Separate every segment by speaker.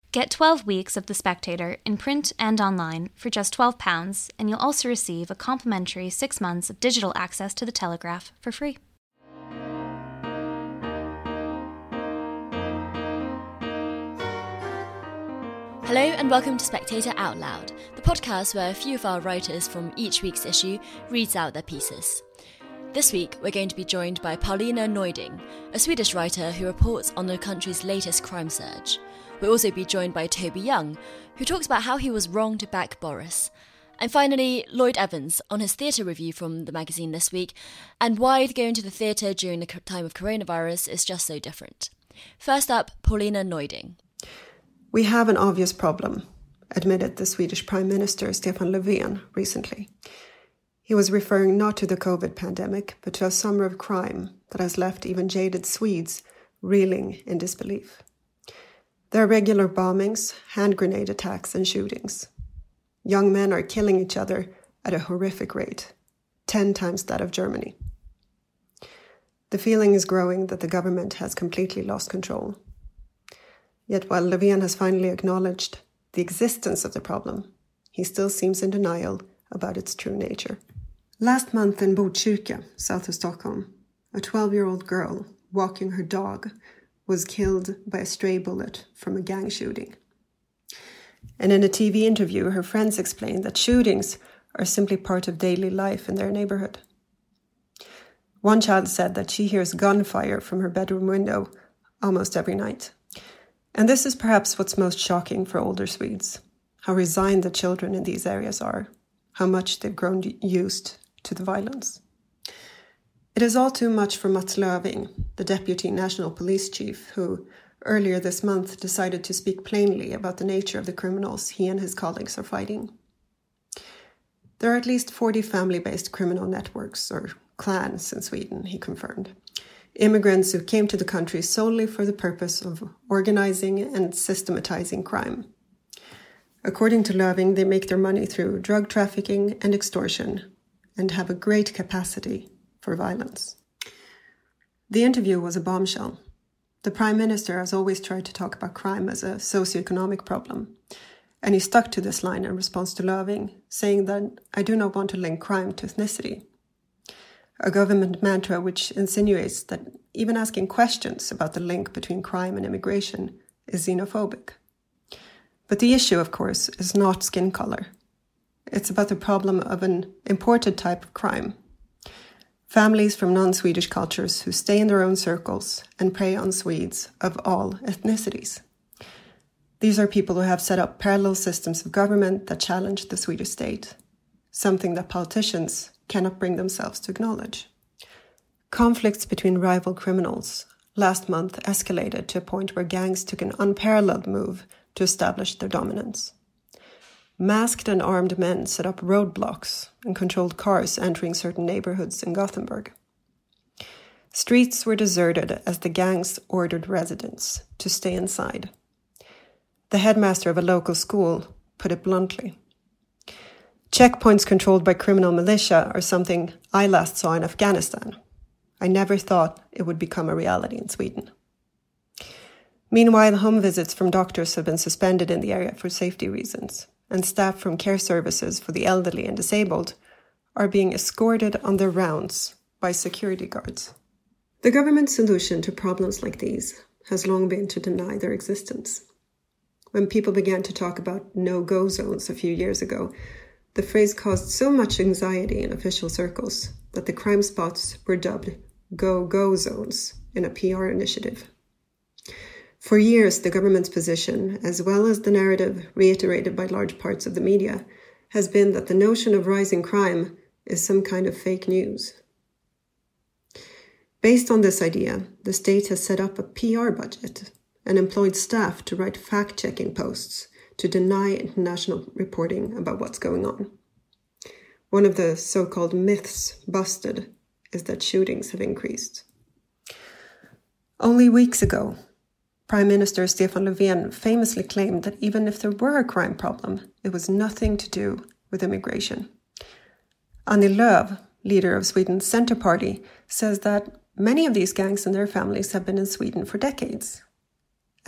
Speaker 1: Get 12 weeks of The Spectator in print and online for just £12, and you'll also receive a complimentary 6 months of digital access to The Telegraph for free.
Speaker 2: Hello and welcome to Spectator Out Loud, the podcast where a few of our writers from each week's issue reads out their pieces. This week we're going to be joined by Paulina Neuding, a Swedish writer who reports on the country's latest crime surge. We'll also be joined by Toby Young, who talks about how he was wrong to back Boris. And finally, Lloyd Evans on his theatre review from the magazine this week, and why going to the theatre during the time of coronavirus is just so different. First up, Paulina Neuding.
Speaker 3: We have an obvious problem, admitted the Swedish Prime Minister Stefan Löfven recently. He was referring not to the COVID pandemic, but to a summer of crime that has left even jaded Swedes reeling in disbelief. There are regular bombings, hand grenade attacks and shootings. Young men are killing each other at a horrific rate, 10 times that of Germany. The feeling is growing that the government has completely lost control. Yet while Löfven has finally acknowledged the existence of the problem, he still seems in denial about its true nature. Last month in Botkyrka, south of Stockholm, a 12-year-old girl walking her dog was killed by a stray bullet from a gang shooting. And in a TV interview, her friends explained that shootings are simply part of daily life in their neighborhood. One child said that she hears gunfire from her bedroom window almost every night. And this is perhaps what's most shocking for older Swedes, how resigned the children in these areas are, how much they've grown used to the violence. It is all too much for Mats Löfving, the Deputy National Police Chief, who earlier this month decided to speak plainly about the nature of the criminals he and his colleagues are fighting. There are at least 40 family-based criminal networks, or clans, in Sweden, he confirmed. Immigrants who came to the country solely for the purpose of organizing and systematizing crime. According to Löfving, they make their money through drug trafficking and extortion, and have a great capacity for violence. The interview was a bombshell. The Prime Minister has always tried to talk about crime as a socioeconomic problem, and he stuck to this line in response to Löfving, saying that I do not want to link crime to ethnicity. A government mantra which insinuates that even asking questions about the link between crime and immigration is xenophobic. But the issue, of course, is not skin color. It's about the problem of an imported type of crime. Families from non-Swedish cultures who stay in their own circles and prey on Swedes of all ethnicities. These are people who have set up parallel systems of government that challenge the Swedish state, something that politicians cannot bring themselves to acknowledge. Conflicts between rival criminals last month escalated to a point where gangs took an unparalleled move to establish their dominance. Masked and armed men set up roadblocks and controlled cars entering certain neighborhoods in Gothenburg. Streets were deserted as the gangs ordered residents to stay inside. The headmaster of a local school put it bluntly. Checkpoints controlled by criminal militia are something I last saw in Afghanistan. I never thought it would become a reality in Sweden. Meanwhile, home visits from doctors have been suspended in the area for safety reasons, and staff from care services for the elderly and disabled are being escorted on their rounds by security guards. The government's solution to problems like these has long been to deny their existence. When people began to talk about no-go zones a few years ago, the phrase caused so much anxiety in official circles that the crime spots were dubbed go-go zones in a PR initiative. For years, the government's position, as well as the narrative reiterated by large parts of the media, has been that the notion of rising crime is some kind of fake news. Based on this idea, the state has set up a PR budget and employed staff to write fact-checking posts to deny international reporting about what's going on. One of the so-called myths busted is that shootings have increased. Only weeks ago, Prime Minister Stefan Löfven famously claimed that even if there were a crime problem, it was nothing to do with immigration. Annie Lööf, leader of Sweden's Centre Party, says that many of these gangs and their families have been in Sweden for decades.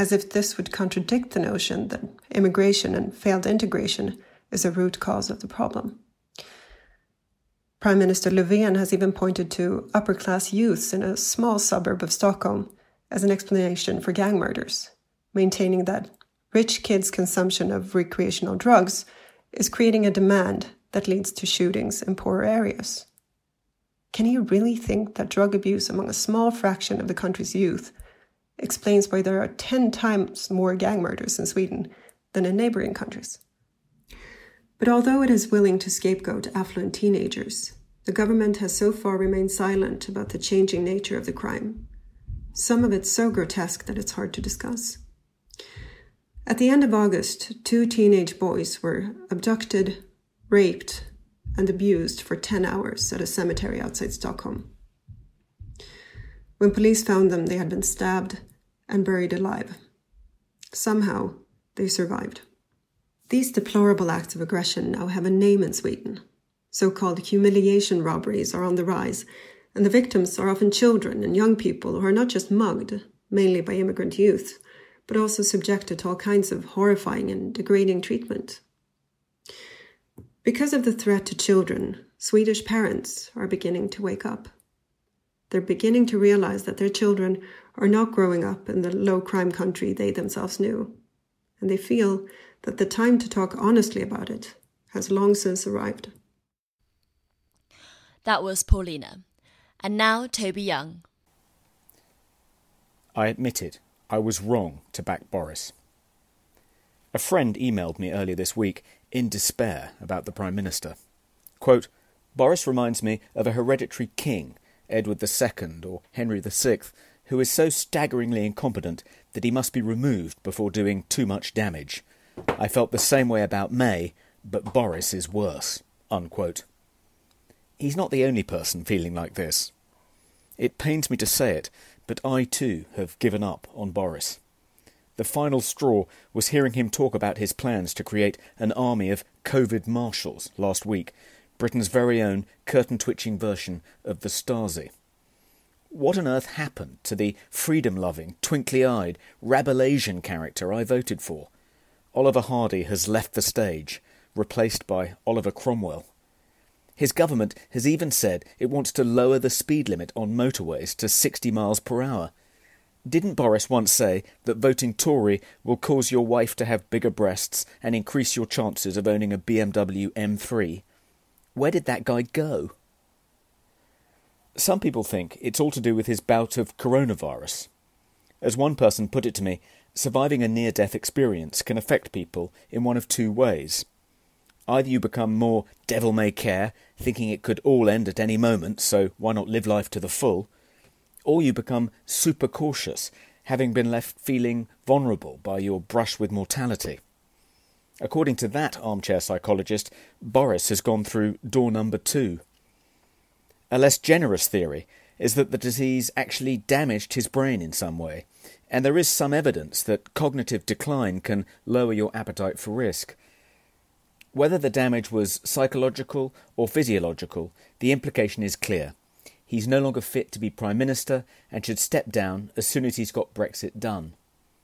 Speaker 3: as if this would contradict the notion that immigration and failed integration is a root cause of the problem. Prime Minister Löfven has even pointed to upper-class youths in a small suburb of Stockholm as an explanation for gang murders, maintaining that rich kids' consumption of recreational drugs is creating a demand that leads to shootings in poorer areas. Can you really think that drug abuse among a small fraction of the country's youth explains why there are 10 times more gang murders in Sweden than in neighbouring countries? But although it is willing to scapegoat affluent teenagers, the government has so far remained silent about the changing nature of the crime. Some of it so grotesque that it's hard to discuss. At the end of August, 2 teenage boys were abducted, raped, and abused for 10 hours at a cemetery outside Stockholm. When police found them, they had been stabbed and buried alive. Somehow, they survived. These deplorable acts of aggression now have a name in Sweden. So-called humiliation robberies are on the rise, and the victims are often children and young people who are not just mugged, mainly by immigrant youth, but also subjected to all kinds of horrifying and degrading treatment. Because of the threat to children, Swedish parents are beginning to wake up. They're beginning to realize that their children are not growing up in the low-crime country they themselves knew, and they feel that the time to talk honestly about it has long since arrived.
Speaker 2: That was Paulina. And now Toby Young.
Speaker 4: I admitted I was wrong to back Boris. A friend emailed me earlier this week in despair about the Prime Minister. Quote, Boris reminds me of a hereditary king, Edward II or Henry VI, who is so staggeringly incompetent that he must be removed before doing too much damage. I felt the same way about May, but Boris is worse. Unquote. He's not the only person feeling like this. It pains me to say it, but I too have given up on Boris. The final straw was hearing him talk about his plans to create an army of COVID marshals last week, Britain's very own curtain-twitching version of the Stasi. What on earth happened to the freedom-loving, twinkly-eyed, Rabelaisian character I voted for? Oliver Hardy has left the stage, replaced by Oliver Cromwell. His government has even said it wants to lower the speed limit on motorways to 60 miles per hour. Didn't Boris once say that voting Tory will cause your wife to have bigger breasts and increase your chances of owning a BMW M3? Where did that guy go? Some people think it's all to do with his bout of coronavirus. As one person put it to me, surviving a near-death experience can affect people in one of 2 ways. Either you become more devil-may-care, thinking it could all end at any moment, so why not live life to the full? Or you become super cautious, having been left feeling vulnerable by your brush with mortality. According to that armchair psychologist, Boris has gone through door number 2. A less generous theory is that the disease actually damaged his brain in some way, and there is some evidence that cognitive decline can lower your appetite for risk. Whether the damage was psychological or physiological, the implication is clear. He's no longer fit to be Prime Minister and should step down as soon as he's got Brexit done.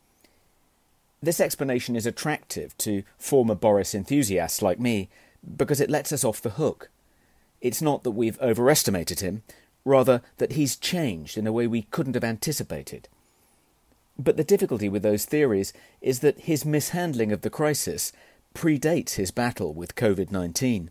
Speaker 4: This explanation is attractive to former Boris enthusiasts like me because it lets us off the hook. It's not that we've overestimated him, rather that he's changed in a way we couldn't have anticipated. But the difficulty with those theories is that his mishandling of the crisis predates his battle with COVID-19.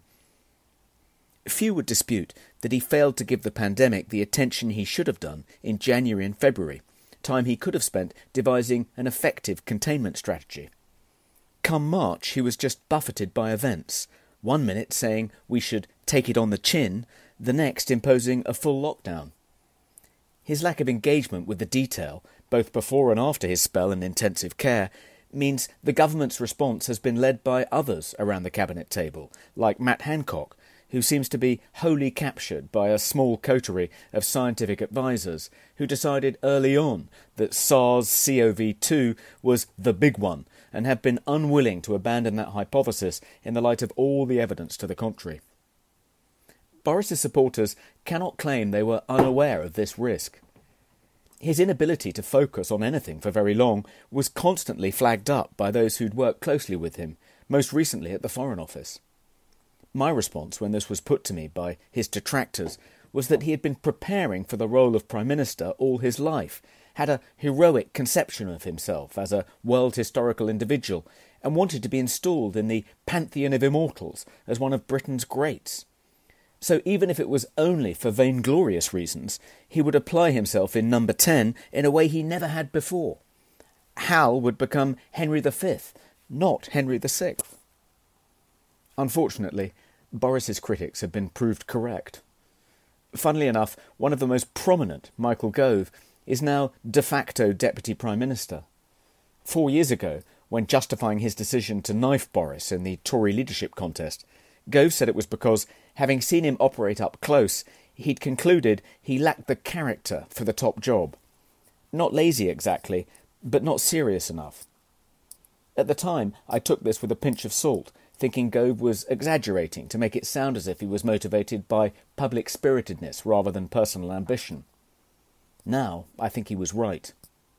Speaker 4: Few would dispute that he failed to give the pandemic the attention he should have done in January and February, time he could have spent devising an effective containment strategy. Come March, he was just buffeted by events, one minute saying we should take it on the chin, the next imposing a full lockdown. His lack of engagement with the detail, both before and after his spell in intensive care, means the government's response has been led by others around the cabinet table, like Matt Hancock, who seems to be wholly captured by a small coterie of scientific advisers who decided early on that SARS-CoV-2 was the big one and have been unwilling to abandon that hypothesis in the light of all the evidence to the contrary. Boris's supporters cannot claim they were unaware of this risk. His inability to focus on anything for very long was constantly flagged up by those who'd worked closely with him, most recently at the Foreign Office. My response when this was put to me by his detractors was that he had been preparing for the role of Prime Minister all his life, had a heroic conception of himself as a world historical individual, and wanted to be installed in the pantheon of immortals as one of Britain's greats. So even if it was only for vainglorious reasons, he would apply himself in number 10 in a way he never had before. Hal would become Henry V, not Henry VI. Unfortunately, Boris's critics have been proved correct. Funnily enough, one of the most prominent, Michael Gove, is now de facto Deputy Prime Minister. 4 years ago, when justifying his decision to knife Boris in the Tory leadership contest, Gove said it was because, having seen him operate up close, he'd concluded he lacked the character for the top job. Not lazy exactly, but not serious enough. At the time, I took this with a pinch of salt, thinking Gove was exaggerating to make it sound as if he was motivated by public spiritedness rather than personal ambition. Now, I think he was right.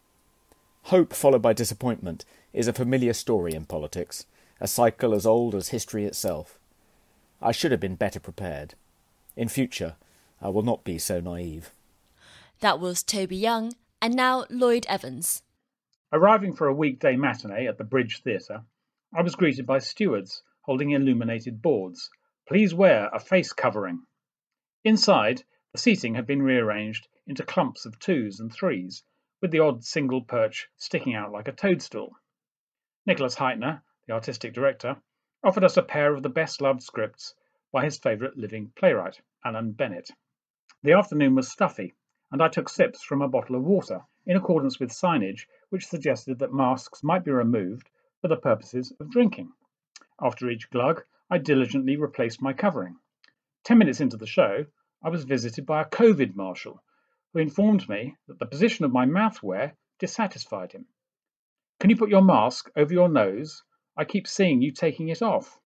Speaker 4: Hope followed by disappointment is a familiar story in politics, a cycle as old as history itself. I should have been better prepared. In future, I will not be so naive.
Speaker 2: That was Toby Young, and now Lloyd Evans.
Speaker 5: Arriving for a weekday matinee at the Bridge Theatre, I was greeted by stewards holding illuminated boards. Please wear a face covering. Inside, the seating had been rearranged into clumps of 2s and 3s, with the odd single perch sticking out like a toadstool. Nicholas Heitner, the artistic director, offered us a pair of the best-loved scripts by his favourite living playwright, Alan Bennett. The afternoon was stuffy, and I took sips from a bottle of water, in accordance with signage which suggested that masks might be removed for the purposes of drinking. After each glug, I diligently replaced my covering. 10 minutes into the show, I was visited by a COVID marshal, who informed me that the position of my mouthwear dissatisfied him. Can you put your mask over your nose? I keep seeing you taking it off.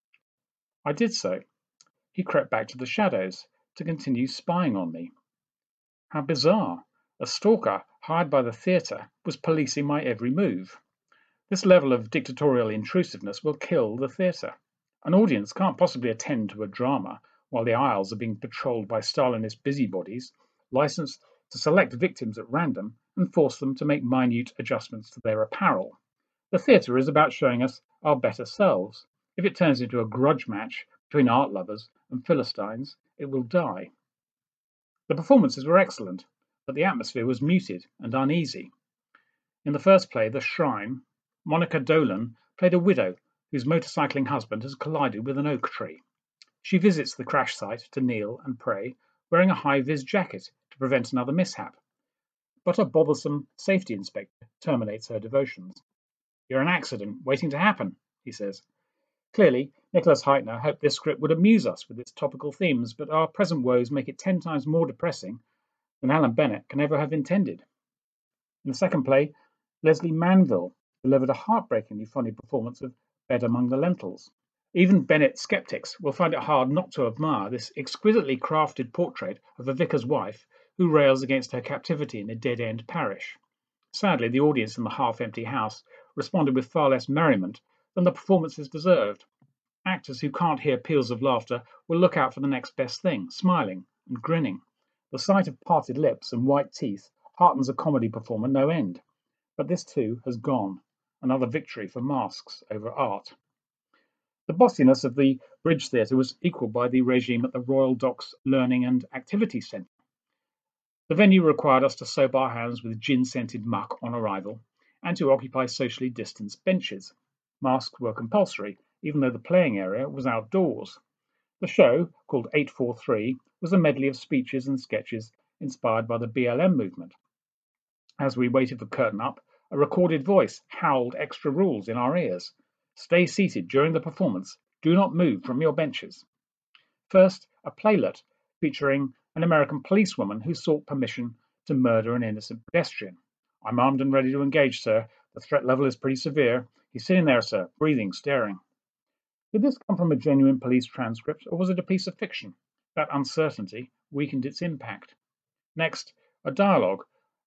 Speaker 5: I did so. He crept back to the shadows to continue spying on me. How bizarre! A stalker hired by the theatre was policing my every move. This level of dictatorial intrusiveness will kill the theatre. An audience can't possibly attend to a drama while the aisles are being patrolled by Stalinist busybodies, licensed to select victims at random and force them to make minute adjustments to their apparel. The theatre is about showing us our better selves. If it turns into a grudge match between art lovers and Philistines, it will die. The performances were excellent, but the atmosphere was muted and uneasy. In the first play, The Shrine, Monica Dolan played a widow whose motorcycling husband has collided with an oak tree. She visits the crash site to kneel and pray, wearing a high-vis jacket to prevent another mishap. But a bothersome safety inspector terminates her devotions. You're an accident waiting to happen, he says. Clearly, Nicholas Heitner hoped this script would amuse us with its topical themes, but our present woes make it 10 times more depressing than Alan Bennett can ever have intended. In the second play, Leslie Manville delivered a heartbreakingly funny performance of Bed Among the Lentils. Even Bennett skeptics will find it hard not to admire this exquisitely crafted portrait of a vicar's wife who rails against her captivity in a dead-end parish. Sadly, the audience in the half-empty house responded with far less merriment than the performances deserved. Actors who can't hear peals of laughter will look out for the next best thing, smiling and grinning. The sight of parted lips and white teeth heartens a comedy performer no end. But this too has gone. Another victory for masks over art. The bossiness of the Bridge Theatre was equalled by the regime at the Royal Docks Learning and Activity Centre. The venue required us to soap our hands with gin-scented muck on arrival and to occupy socially distanced benches. Masks were compulsory, even though the playing area was outdoors. The show, called 843, was a medley of speeches and sketches inspired by the BLM movement. As we waited for curtain up, a recorded voice howled extra rules in our ears. Stay seated during the performance. Do not move from your benches. First, a playlet featuring an American policewoman who sought permission to murder an innocent pedestrian. I'm armed and ready to engage, sir. The threat level is pretty severe. He's sitting there, sir, breathing, staring. Did this come from a genuine police transcript, or was it a piece of fiction? That uncertainty weakened its impact. Next, a dialogue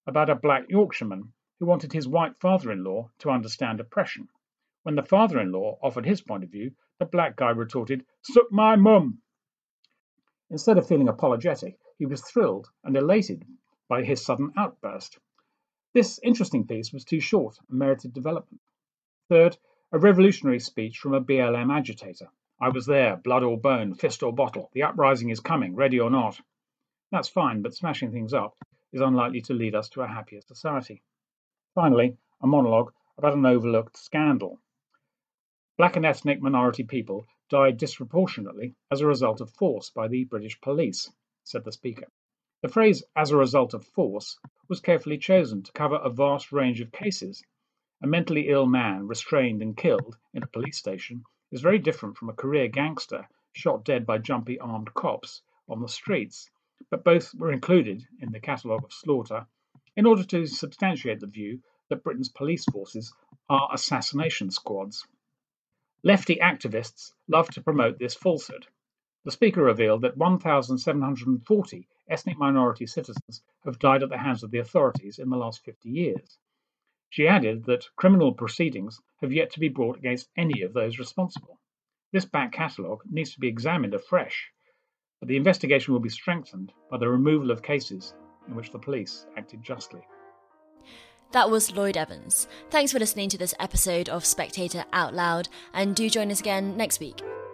Speaker 5: about a black Yorkshireman who wanted his white father-in-law to understand oppression. When the father-in-law offered his point of view, the black guy retorted, "Suck my mum!" Instead of feeling apologetic, he was thrilled and elated by his sudden outburst. This interesting piece was too short and merited development. Third, a revolutionary speech from a BLM agitator. "I was there, blood or bone, fist or bottle. The uprising is coming, ready or not." That's fine, but smashing things up is unlikely to lead us to a happier society. Finally, a monologue about an overlooked scandal. Black and ethnic minority people died disproportionately as a result of force by the British police, said the speaker. The phrase "as a result of force" was carefully chosen to cover a vast range of cases. A mentally ill man restrained and killed in a police station is very different from a career gangster shot dead by jumpy armed cops on the streets, but both were included in the catalogue of slaughter in order to substantiate the view that Britain's police forces are assassination squads. Lefty activists love to promote this falsehood. The speaker revealed that 1,740 ethnic minority citizens have died at the hands of the authorities in the last 50 years. She added that criminal proceedings have yet to be brought against any of those responsible. This back catalogue needs to be examined afresh, but the investigation will be strengthened by the removal of cases in which the police acted justly.
Speaker 2: That was Lloyd Evans. Thanks for listening to this episode of Spectator Out Loud, and do join us again next week.